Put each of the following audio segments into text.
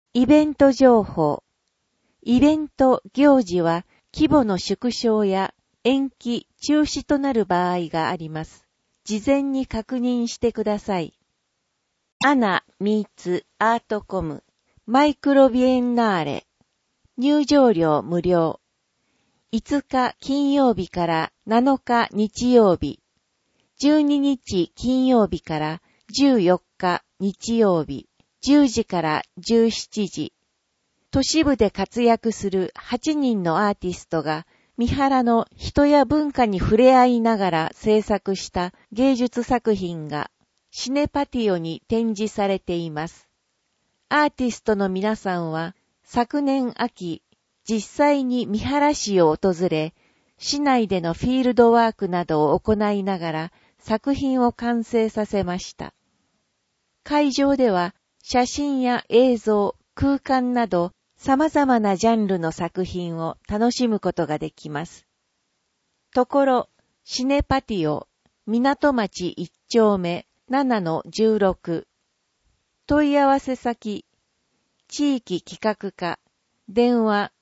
イベント情報。イベント行事は規模の縮小や延期、中止となる場合があります。事前に確認してください。アナ・ミーツ・アートコムマイクロビエンナーレ入場料無料5日金曜日から7日日曜日12日金曜日から14日日曜日10時から17時都市部で活躍する8人のアーティストが三原の人や文化に触れ合いながら制作した芸術作品がシネパティオに展示されています。アーティストの皆さんは昨年秋、実際に三原市を訪れ、市内でのフィールドワークなどを行いながら作品を完成させました。会場では写真や映像、空間など様々なジャンルの作品を楽しむことができます。ところ、シネパティオ、港町1丁目 7-16 問い合わせ先、地域企画課、電話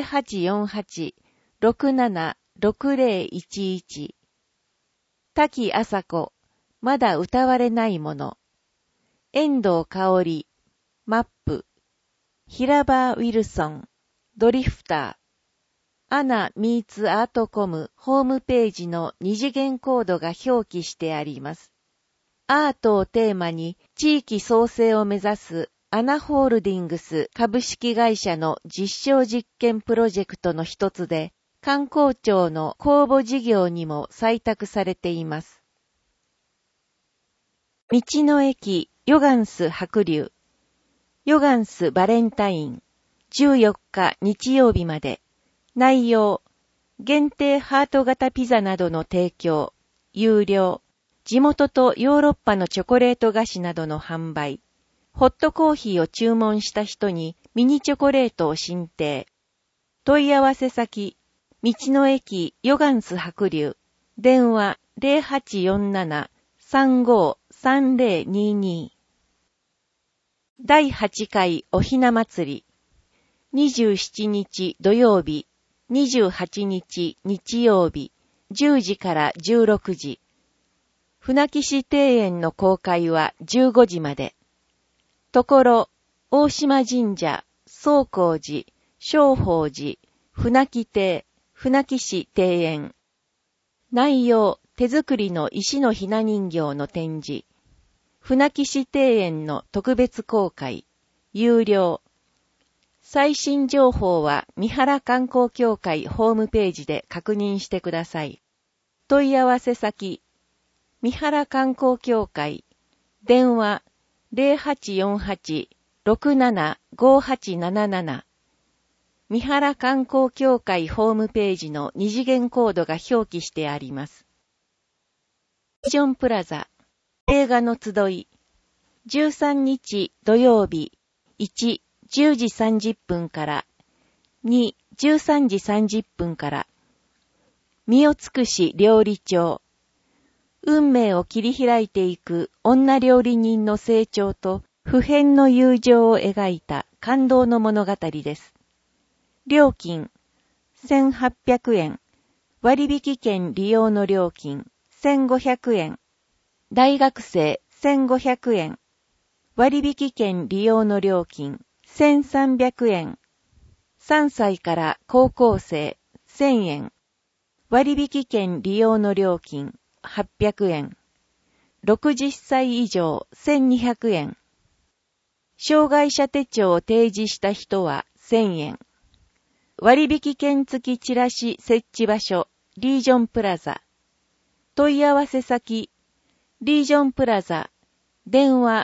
0848-676011 滝麻子、まだ歌われないもの、遠藤香織、マップ、平場ウィルソン、ドリフター、アナ・ミーツ・アートコムホームページの二次元コードが表記してあります。アートをテーマに地域創生を目指すアナホールディングス株式会社の実証実験プロジェクトの一つで、観光庁の公募事業にも採択されています。道の駅ヨガンス白龍ヨガンスバレンタイン14日日曜日まで内容限定ハート型ピザなどの提供有料地元とヨーロッパのチョコレート菓子などの販売ホットコーヒーを注文した人にミニチョコレートを進呈問い合わせ先道の駅ヨガンス白龍電話 0847-353022第8回おひな祭り27日土曜日28日日曜日10時から16時船岸庭園の公開は15時までところ大島神社宗光寺正法寺船木亭船岸庭園内容手作りの石のひな人形の展示船岸庭園の特別公開、有料。最新情報は三原観光協会ホームページで確認してください。問い合わせ先、三原観光協会、電話 0848-675877 三原観光協会ホームページの二次元コードが表記してあります。ビジョンプラザ映画の集い13日土曜日1、10時30分から2、13時30分から身を尽くし料理長運命を切り開いていく女料理人の成長と不変の友情を描いた感動の物語です。料金1800円割引券利用の料金1500円大学生1500円割引券利用の料金1300円3歳から高校生1000円割引券利用の料金800円60歳以上1200円障害者手帳を提示した人は1000円割引券付きチラシ設置場所リージョンプラザ問い合わせ先リージョンプラザ電話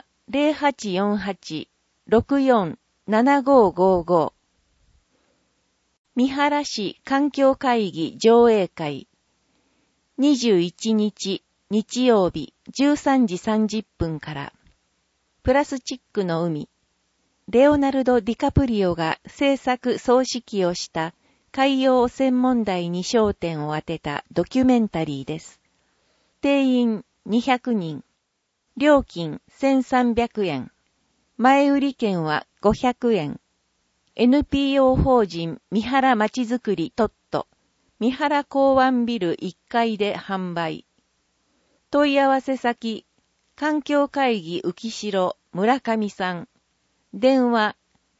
0848-647555 三原市環境会議上映会21日日曜日13時30分からプラスチックの海レオナルド・ディカプリオが制作総指揮をした海洋汚染問題に焦点を当てたドキュメンタリーです。定員200人。料金1300円。 前売り券は500円。NPO 法人三原まちづくりトット、三原港湾ビル1階で販売。問い合わせ先、環境会議浮城村上さん。電話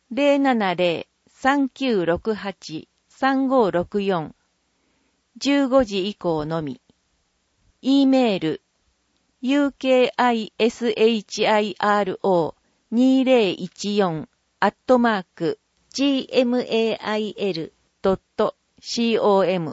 070-3968-3564。15時以降のみ。E メール、ukishiro.2014@gmail.com。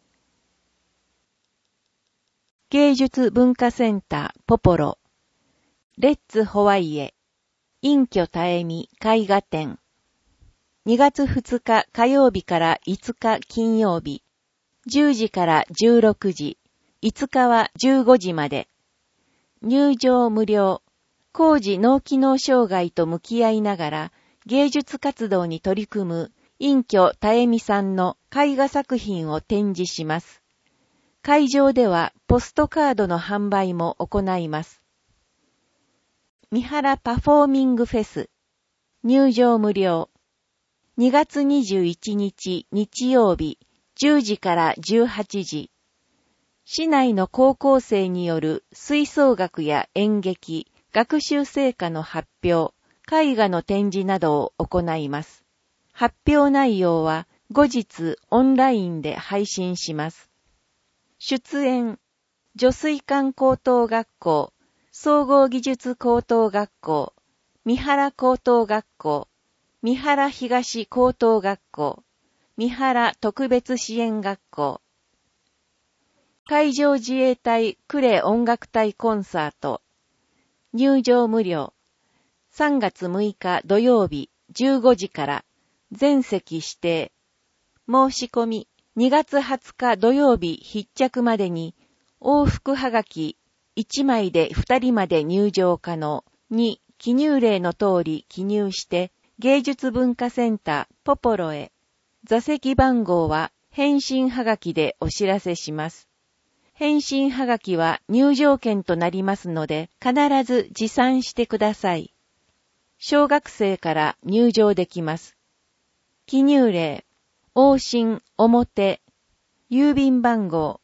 芸術文化センターポポロ。レッツホワイエ。隠居たえみ絵画展。2月2日火曜日から5日金曜日。10時から16時。5日は15時まで。入場無料。高次脳機能障害と向き合いながら芸術活動に取り組む隠居たえみさんの絵画作品を展示します。会場ではポストカードの販売も行います。三原パフォーミングフェス。入場無料。2月21日日曜日10時から18時。市内の高校生による吹奏楽や演劇、学習成果の発表、絵画の展示などを行います。発表内容は後日オンラインで配信します。出演、女水館高等学校、総合技術高等学校、三原高等学校、三原東高等学校、三原特別支援学校。海上自衛隊呉音楽隊コンサート。入場無料。3月6日土曜日15時から全席指定。申し込み2月20日土曜日必着までに往復はがき1枚で2人まで入場可能に記入例の通り記入して芸術文化センターポポロへ。座席番号は返信はがきでお知らせします。返信はがきは入場券となりますので必ず持参してください。小学生から入場できます。記入例、往診表、郵便番号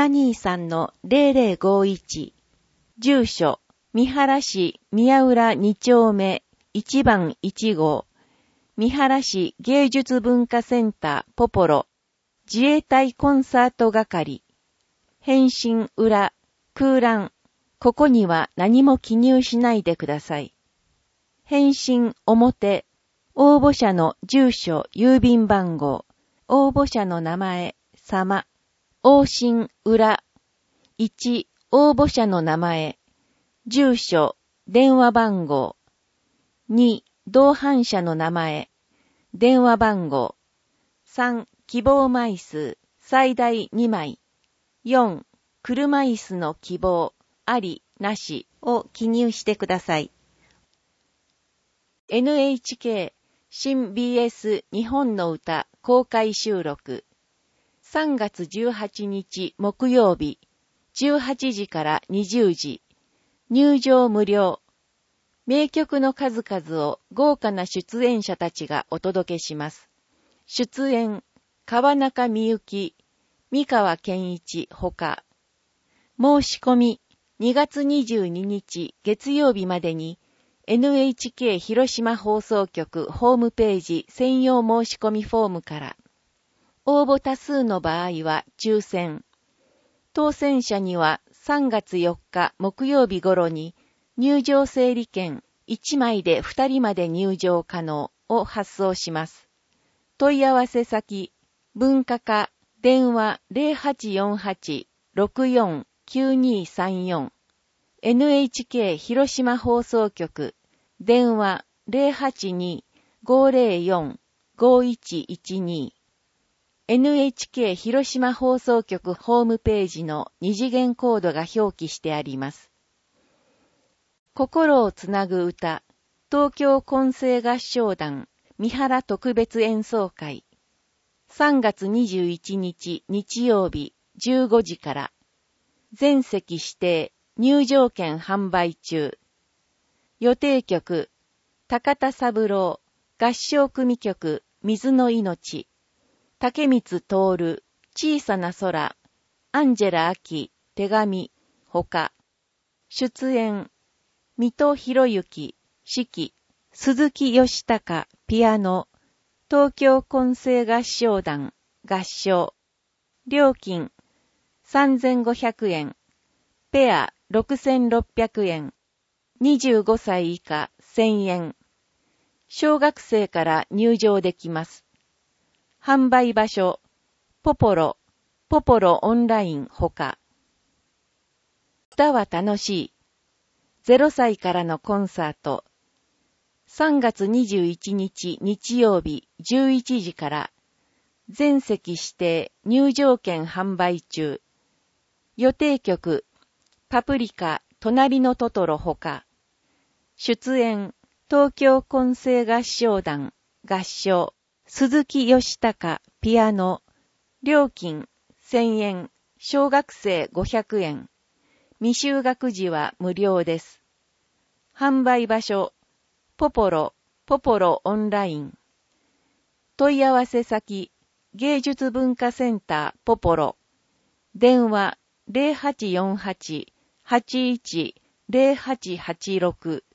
723-0051、住所、三原市宮浦2丁目1番1号、三原市芸術文化センターポポロ、自衛隊コンサート係。返信裏、空欄。ここには何も記入しないでください。返信表。応募者の住所、郵便番号。応募者の名前、様。往診裏。1、応募者の名前。住所、電話番号。2、同伴者の名前。電話番号。3、希望枚数、最大2枚。4、車椅子の希望、あり、なしを記入してください。NHK 新 BS 日本の歌公開収録。3月18日木曜日、18時から20時。入場無料。名曲の数々を豪華な出演者たちがお届けします。出演、川中美幸、三河健一ほか。申し込み、2月22日月曜日までに NHK 広島放送局ホームページ専用申し込みフォームから。応募多数の場合は抽選。当選者には3月4日木曜日頃に入場整理券1枚で2人まで入場可能を発送します。問い合わせ先、文化課、電話 0848-649234 NHK 広島放送局、電話 082-504-5112 NHK 広島放送局ホームページの二次元コードが表記してあります。心をつなぐ歌、東京混声合唱団三原特別演奏会。3月21日日曜日15時から。全席指定、入場券販売中。予定曲、 高田三郎、合唱組曲、水の命、竹光徹、小さな空、アンジェラ・アキ、手紙、ほか。出演、水戸博之、指揮、鈴木義孝、ピアノ、東京混声合唱団、合唱。料金、3500円。ペア、6600円。25歳以下、1000円。小学生から入場できます。販売場所、ポポロオンラインほか。歌は楽しい。0歳からのコンサート。3月21日日曜日11時から。全席指定入場券販売中。予定曲、パプリカ、隣のトトロほか。出演、東京混声合唱団、合唱、鈴木義孝、ピアノ。料金、1000円、小学生500円。未就学時は無料です。販売場所、ポポロオンライン。問い合わせ先、芸術文化センターポポロ。電話 0848-810886